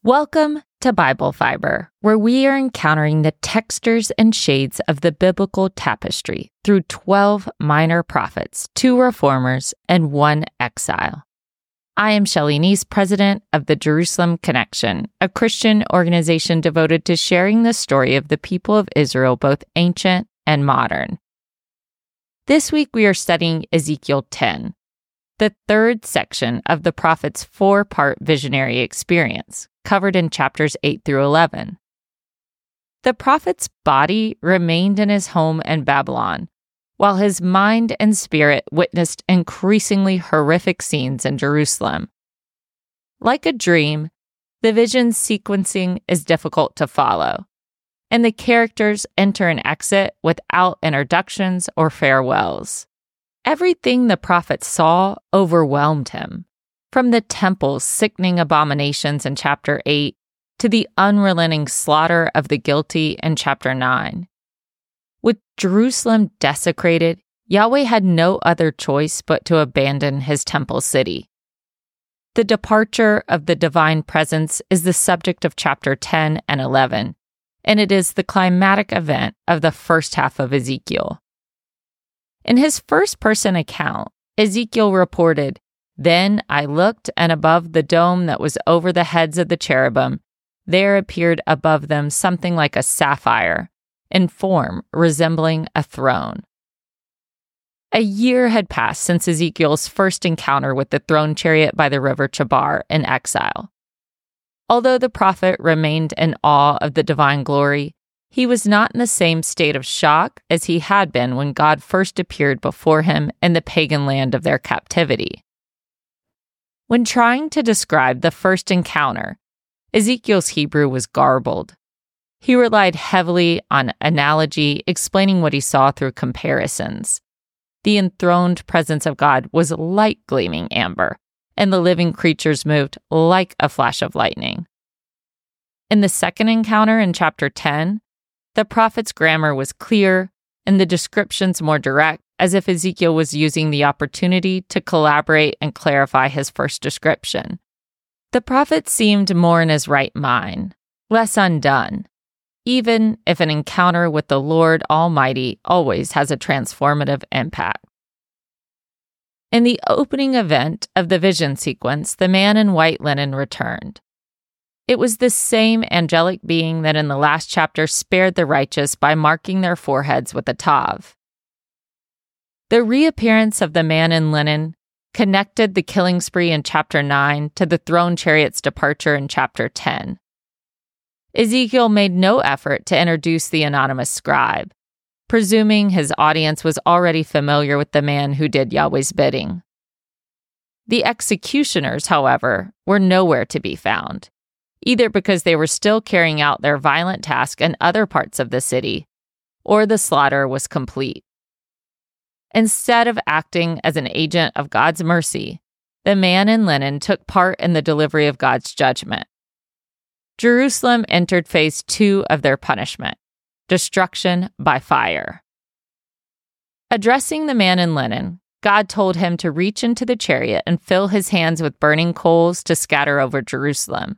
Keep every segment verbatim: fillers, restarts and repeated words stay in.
Welcome to Bible Fiber, where we are encountering the textures and shades of the biblical tapestry through twelve minor prophets, two reformers, and one exile. I am Shelley Neese, president of the Jerusalem Connection, a Christian organization devoted to sharing the story of the people of Israel, both ancient and modern. This week we are studying Ezekiel ten, the third section of the prophet's four-part visionary experience, covered in chapters eight through eleven. The prophet's body remained in his home in Babylon, while his mind and spirit witnessed increasingly horrific scenes in Jerusalem. Like a dream, the vision's sequencing is difficult to follow, and the characters enter and exit without introductions or farewells. Everything the prophet saw overwhelmed him, from the temple's sickening abominations in chapter eight to the unrelenting slaughter of the guilty in chapter nine. With Jerusalem desecrated, Yahweh had no other choice but to abandon his temple city. The departure of the divine presence is the subject of chapter ten and eleven, and it is the climatic event of the first half of Ezekiel. In his first-person account, Ezekiel reported, "Then I looked, and above the dome that was over the heads of the cherubim, there appeared above them something like a sapphire, in form resembling a throne." A year had passed since Ezekiel's first encounter with the throne chariot by the river Chebar in exile. Although the prophet remained in awe of the divine glory, he was not in the same state of shock as he had been when God first appeared before him in the pagan land of their captivity. When trying to describe the first encounter, Ezekiel's Hebrew was garbled. He relied heavily on analogy, explaining what he saw through comparisons. The enthroned presence of God was like gleaming amber, and the living creatures moved like a flash of lightning. In the second encounter in chapter ten, the prophet's grammar was clear and the descriptions more direct, as if Ezekiel was using the opportunity to collaborate and clarify his first description. The prophet seemed more in his right mind, less undone, even if an encounter with the Lord Almighty always has a transformative impact. In the opening event of the vision sequence, the man in white linen returned. It was the same angelic being that in the last chapter spared the righteous by marking their foreheads with a tav. The reappearance of the man in linen connected the killing spree in chapter nine to the throne chariot's departure in chapter ten. Ezekiel made no effort to introduce the anonymous scribe, presuming his audience was already familiar with the man who did Yahweh's bidding. The executioners, however, were nowhere to be found, either because they were still carrying out their violent task in other parts of the city, or the slaughter was complete. Instead of acting as an agent of God's mercy, the man in linen took part in the delivery of God's judgment. Jerusalem entered phase two of their punishment, destruction by fire. Addressing the man in linen, God told him to reach into the chariot and fill his hands with burning coals to scatter over Jerusalem.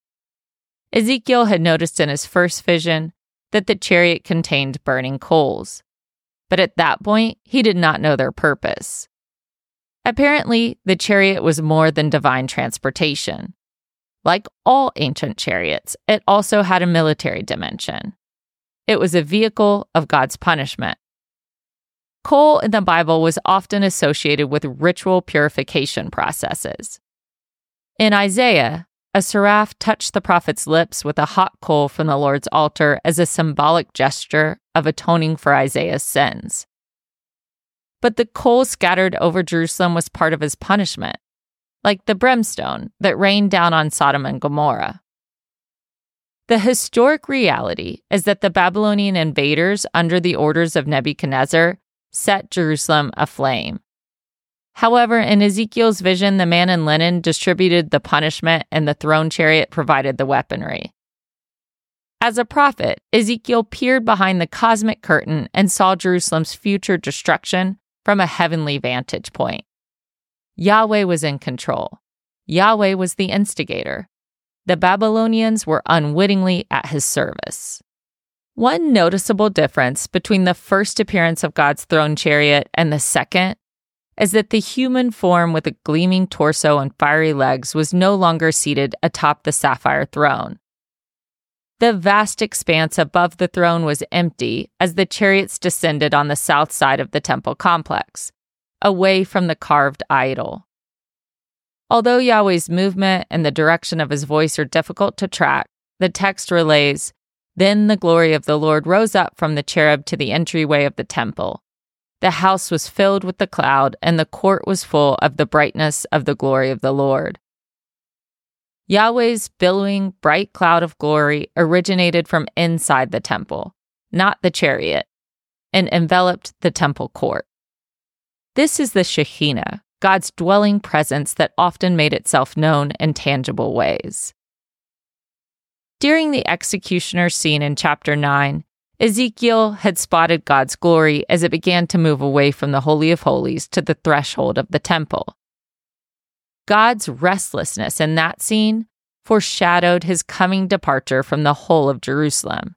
Ezekiel had noticed in his first vision that the chariot contained burning coals, but at that point, he did not know their purpose. Apparently, the chariot was more than divine transportation. Like all ancient chariots, it also had a military dimension. It was a vehicle of God's punishment. Coal in the Bible was often associated with ritual purification processes. In Isaiah, a seraph touched the prophet's lips with a hot coal from the Lord's altar as a symbolic gesture of atoning for Isaiah's sins. But the coal scattered over Jerusalem was part of his punishment, like the brimstone that rained down on Sodom and Gomorrah. The historic reality is that the Babylonian invaders, under the orders of Nebuchadnezzar, set Jerusalem aflame. However, in Ezekiel's vision, the man in linen distributed the punishment and the throne chariot provided the weaponry. As a prophet, Ezekiel peered behind the cosmic curtain and saw Jerusalem's future destruction from a heavenly vantage point. Yahweh was in control. Yahweh was the instigator. the Babylonians were unwittingly at his service. One noticeable difference between the first appearance of God's throne chariot and the second is that the human form with a gleaming torso and fiery legs was no longer seated atop the sapphire throne. The vast expanse above the throne was empty as the chariots descended on the south side of the temple complex, away from the carved idol. Although Yahweh's movement and the direction of his voice are difficult to track, the text relays, "Then the glory of the Lord rose up from the cherub to the entryway of the temple. The house was filled with the cloud, and the court was full of the brightness of the glory of the Lord." Yahweh's billowing, bright cloud of glory originated from inside the temple, not the chariot, and enveloped the temple court. This is the Shekinah, God's dwelling presence that often made itself known in tangible ways. During the executioner scene in chapter nine, Ezekiel had spotted God's glory as it began to move away from the Holy of Holies to the threshold of the temple. God's restlessness in that scene foreshadowed his coming departure from the whole of Jerusalem.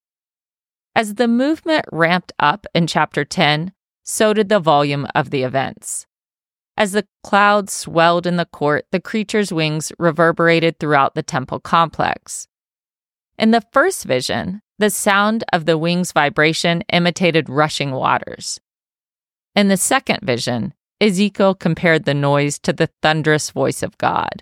As the movement ramped up in chapter ten, so did the volume of the events. As the cloud swelled in the court, the creature's wings reverberated throughout the temple complex. In the first vision, the sound of the wings' vibration imitated rushing waters. In the second vision, Ezekiel compared the noise to the thunderous voice of God.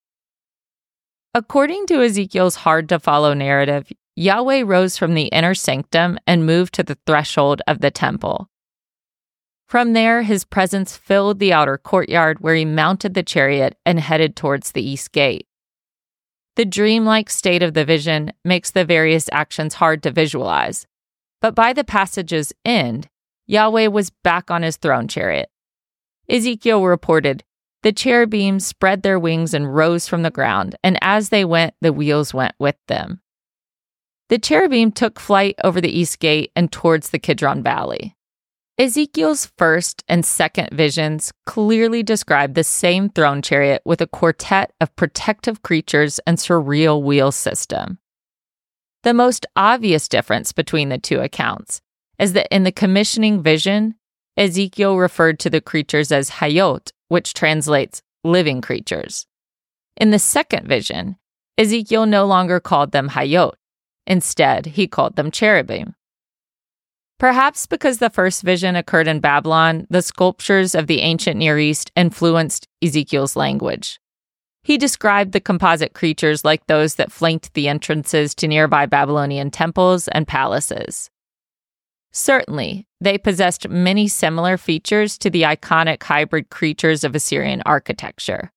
According to Ezekiel's hard-to-follow narrative, Yahweh rose from the inner sanctum and moved to the threshold of the temple. From there, his presence filled the outer courtyard where he mounted the chariot and headed towards the east gate. The dreamlike state of the vision makes the various actions hard to visualize, but by the passage's end, Yahweh was back on his throne chariot. Ezekiel reported, "The cherubim spread their wings and rose from the ground, and as they went, the wheels went with them." The cherubim took flight over the east gate and towards the Kidron Valley. Ezekiel's first and second visions clearly describe the same throne chariot with a quartet of protective creatures and surreal wheel system. The most obvious difference between the two accounts is that in the commissioning vision, Ezekiel referred to the creatures as Hayot, which translates living creatures. In the second vision, Ezekiel no longer called them Hayot. Instead, he called them cherubim. Perhaps because the first vision occurred in Babylon, the sculptures of the ancient Near East influenced Ezekiel's language. He described the composite creatures like those that flanked the entrances to nearby Babylonian temples and palaces. Certainly, they possessed many similar features to the iconic hybrid creatures of Assyrian architecture.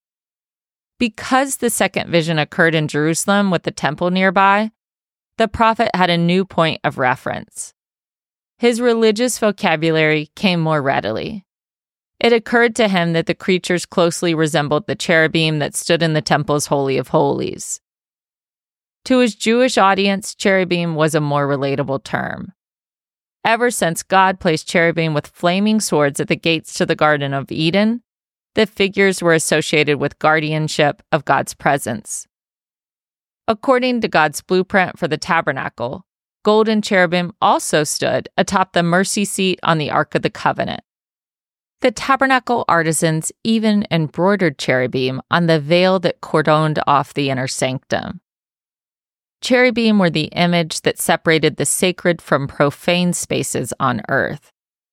Because the second vision occurred in Jerusalem with the temple nearby, the prophet had a new point of reference. His religious vocabulary came more readily. It occurred to him that the creatures closely resembled the cherubim that stood in the temple's Holy of Holies. To his Jewish audience, cherubim was a more relatable term. Ever since God placed cherubim with flaming swords at the gates to the Garden of Eden, the figures were associated with guardianship of God's presence. According to God's blueprint for the tabernacle, golden cherubim also stood atop the mercy seat on the Ark of the Covenant. The tabernacle artisans even embroidered cherubim on the veil that cordoned off the inner sanctum. Cherubim were the image that separated the sacred from profane spaces on earth.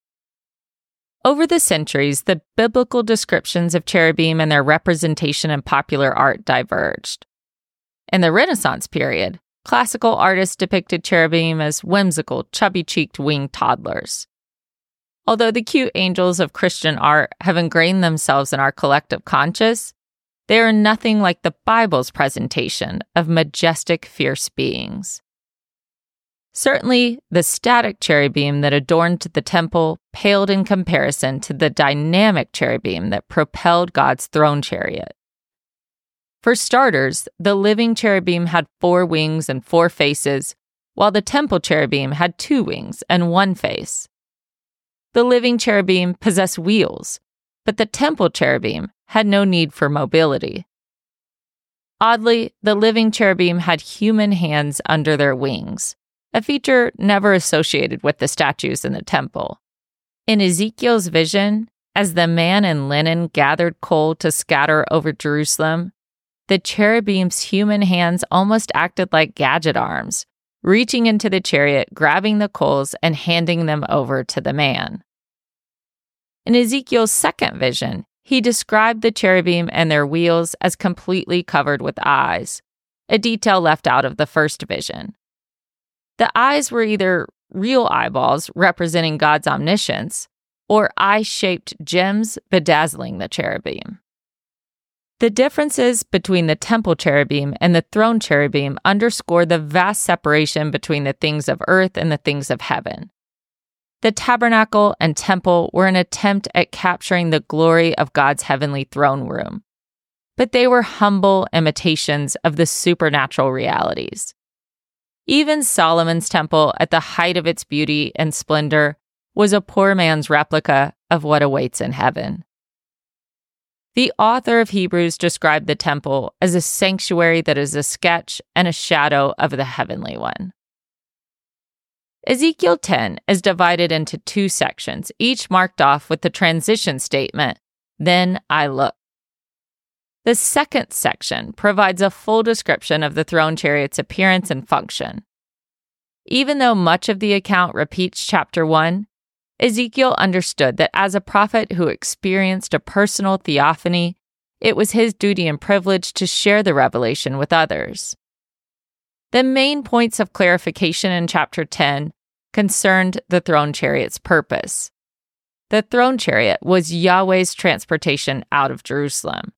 Over the centuries, the biblical descriptions of cherubim and their representation in popular art diverged. In the Renaissance period, classical artists depicted cherubim as whimsical, chubby-cheeked winged toddlers. Although the cute angels of Christian art have ingrained themselves in our collective conscious, they are nothing like the Bible's presentation of majestic, fierce beings. Certainly, the static cherubim that adorned the temple paled in comparison to the dynamic cherubim that propelled God's throne chariot. For starters, the living cherubim had four wings and four faces, while the temple cherubim had two wings and one face. The living cherubim possessed wheels, but the temple cherubim had no need for mobility. Oddly, the living cherubim had human hands under their wings, a feature never associated with the statues in the temple. In Ezekiel's vision, as the man in linen gathered coal to scatter over Jerusalem, the cherubim's human hands almost acted like gadget arms, reaching into the chariot, grabbing the coals, and handing them over to the man. In Ezekiel's second vision, he described the cherubim and their wheels as completely covered with eyes, a detail left out of the first vision. The eyes were either real eyeballs representing God's omniscience or eye-shaped gems bedazzling the cherubim. The differences between the temple cherubim and the throne cherubim underscore the vast separation between the things of earth and the things of heaven. The tabernacle and temple were an attempt at capturing the glory of God's heavenly throne room, but they were humble imitations of the supernatural realities. Even Solomon's temple, at the height of its beauty and splendor, was a poor man's replica of what awaits in heaven. The author of Hebrews described the temple as a sanctuary that is a sketch and a shadow of the heavenly one. Ezekiel ten is divided into two sections, each marked off with the transition statement, "Then I looked." The second section provides a full description of the throne chariot's appearance and function. Even though much of the account repeats chapter one, Ezekiel understood that as a prophet who experienced a personal theophany, it was his duty and privilege to share the revelation with others. The main points of clarification in chapter ten concerned the throne chariot's purpose. The throne chariot was Yahweh's transportation out of Jerusalem.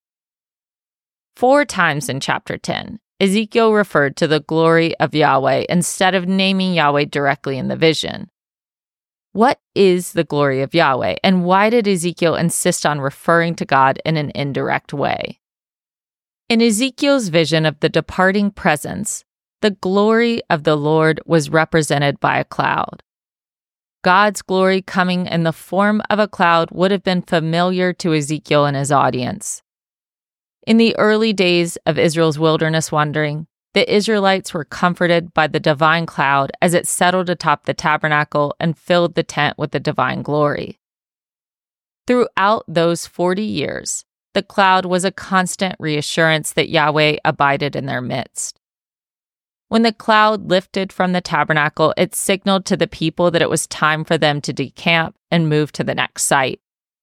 Four times in chapter ten, Ezekiel referred to the glory of Yahweh instead of naming Yahweh directly in the vision. What is the glory of Yahweh, and why did Ezekiel insist on referring to God in an indirect way? In Ezekiel's vision of the departing presence, the glory of the Lord was represented by a cloud. God's glory coming in the form of a cloud would have been familiar to Ezekiel and his audience. In the early days of Israel's wilderness wandering, the Israelites were comforted by the divine cloud as it settled atop the tabernacle and filled the tent with the divine glory. Throughout those forty years, the cloud was a constant reassurance that Yahweh abided in their midst. When the cloud lifted from the tabernacle, it signaled to the people that it was time for them to decamp and move to the next site.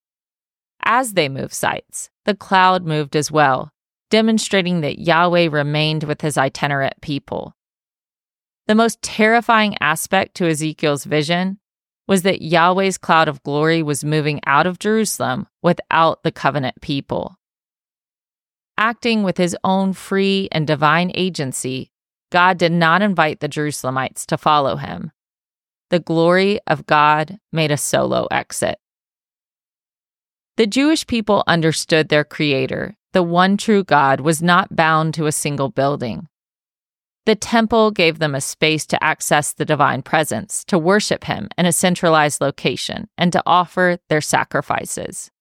As they moved sites, the cloud moved as well, demonstrating that Yahweh remained with his itinerant people. The most terrifying aspect to Ezekiel's vision was that Yahweh's cloud of glory was moving out of Jerusalem without the covenant people. Acting with his own free and divine agency, God did not invite the Jerusalemites to follow him. The glory of God made a solo exit. The Jewish people understood their Creator, the one true God, was not bound to a single building. The temple gave them a space to access the divine presence, to worship him in a centralized location, and to offer their sacrifices.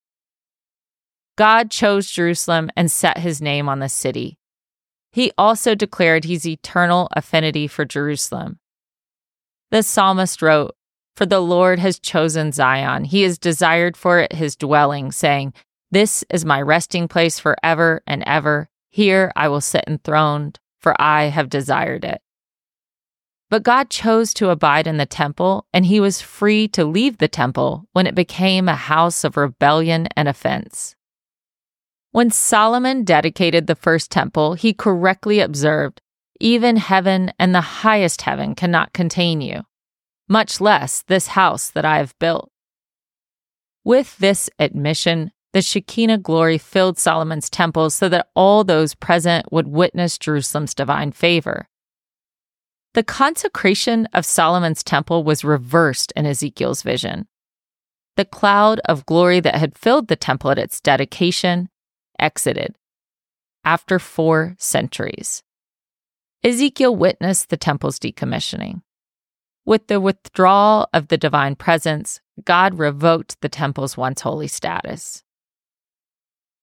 God chose Jerusalem and set his name on the city. He also declared his eternal affinity for Jerusalem. The psalmist wrote, "For the Lord has chosen Zion. He has desired for it his dwelling, saying, 'This is my resting place forever and ever. Here I will sit enthroned, for I have desired it.'" But God chose to abide in the temple, and he was free to leave the temple when it became a house of rebellion and offense. When Solomon dedicated the first temple, he correctly observed, "Even heaven and the highest heaven cannot contain you, much less this house that I have built." With this admission, the Shekinah glory filled Solomon's temple so that all those present would witness Jerusalem's divine favor. The consecration of Solomon's temple was reversed in Ezekiel's vision. The cloud of glory that had filled the temple at its dedication exited after four centuries. Ezekiel witnessed the temple's decommissioning. With the withdrawal of the divine presence, God revoked the temple's once holy status.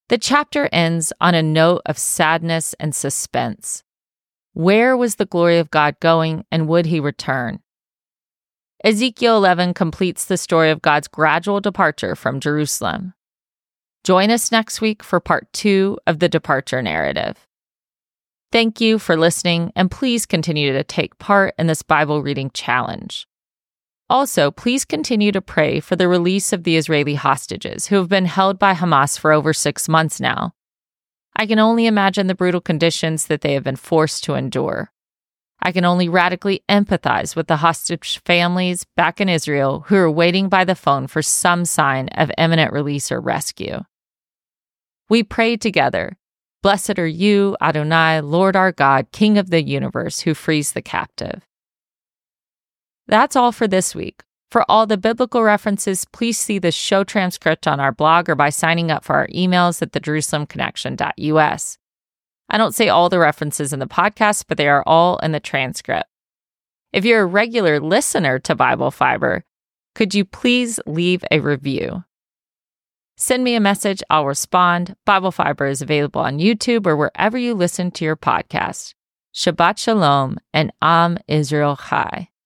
The chapter ends on a note of sadness and suspense. Where was the glory of God going, and would he return? Ezekiel eleven completes the story of God's gradual departure from Jerusalem. Join us next week for part two of the departure narrative. Thank you for listening, and please continue to take part in this Bible reading challenge. Also, please continue to pray for the release of the Israeli hostages who have been held by Hamas for over six months now. I can only imagine the brutal conditions that they have been forced to endure. I can only radically empathize with the hostage families back in Israel who are waiting by the phone for some sign of imminent release or rescue. We pray together. Blessed are you, Adonai, Lord our God, King of the universe, who frees the captive. That's all for this week. For all the biblical references, please see the show transcript on our blog or by signing up for our emails at the jerusalem connection dot u s. I don't say all the references in the podcast, but they are all in the transcript. If you're a regular listener to Bible Fiber, could you please leave a review? Send me a message, I'll respond. Bible Fiber is available on YouTube or wherever you listen to your podcast. Shabbat Shalom and Am Israel Chai.